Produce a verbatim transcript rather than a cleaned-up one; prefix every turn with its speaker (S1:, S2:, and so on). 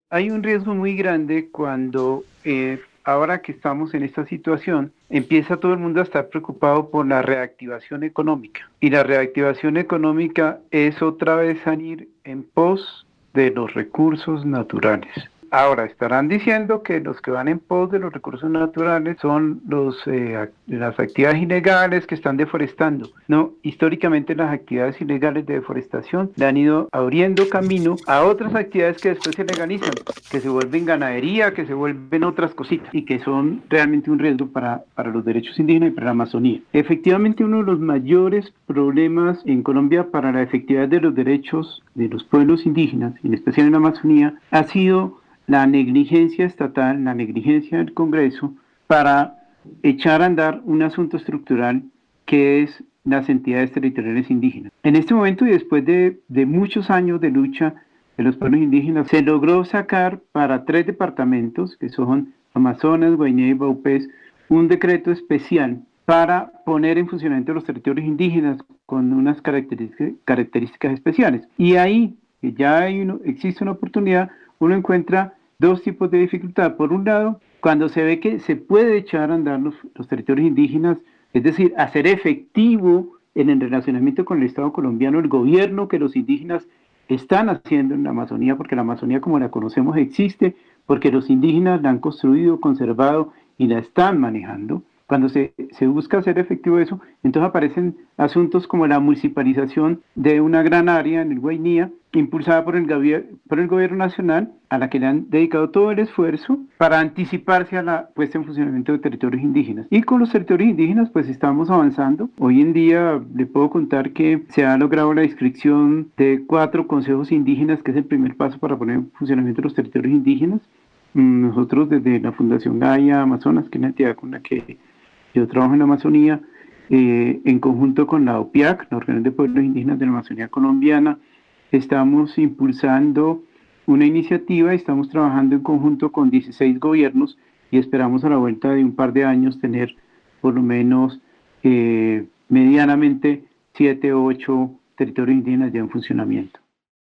S1: Hay un riesgo muy grande cuando, eh, ahora que estamos en esta situación, empieza todo el mundo a estar preocupado por la reactivación económica. Y la reactivación económica es otra vez salir en pos de los recursos naturales. Ahora, estarán diciendo que los que van en pos de los recursos naturales son los, eh, las actividades ilegales que están deforestando. No, históricamente las actividades ilegales de deforestación le han ido abriendo camino a otras actividades que después se legalizan, que se vuelven ganadería, que se vuelven otras cositas y que son realmente un riesgo para, para los derechos indígenas y para la Amazonía. Efectivamente, uno de los mayores problemas en Colombia para la efectividad de los derechos de los pueblos indígenas, en especial en la Amazonía, ha sido la negligencia estatal, la negligencia del Congreso para echar a andar un asunto estructural que es las entidades territoriales indígenas. En este momento y después de, de muchos años de lucha de los pueblos indígenas, se logró sacar para tres departamentos, que son Amazonas, Guainía y Baupés, un decreto especial para poner en funcionamiento los territorios indígenas con unas características, características especiales. Y ahí, que ya hay uno, existe una oportunidad, uno encuentra dos tipos de dificultad. Por un lado, cuando se ve que se puede echar a andar los, los territorios indígenas, es decir, hacer efectivo en el relacionamiento con el Estado colombiano, el gobierno que los indígenas están haciendo en la Amazonía, porque la Amazonía como la conocemos existe, porque los indígenas la han construido, conservado y la están manejando. Cuando se, se busca hacer efectivo eso, entonces aparecen asuntos como la municipalización de una gran área en el Guainía, impulsada por el, por el gobierno nacional, a la que le han dedicado todo el esfuerzo para anticiparse a la puesta en funcionamiento de territorios indígenas. Y con los territorios indígenas pues estamos avanzando. Hoy en día le puedo contar que se ha logrado la inscripción de cuatro consejos indígenas, que es el primer paso para poner en funcionamiento los territorios indígenas. Nosotros desde la Fundación Gaia Amazonas, que es la entidad con la que yo trabajo en la Amazonía, eh, en conjunto con la O P I A C, la Organización de Pueblos Indígenas de la Amazonía Colombiana, estamos impulsando una iniciativa, estamos trabajando en conjunto con dieciséis gobiernos y esperamos a la vuelta de un par de años tener por lo menos eh, medianamente siete o ocho territorios indígenas ya en funcionamiento.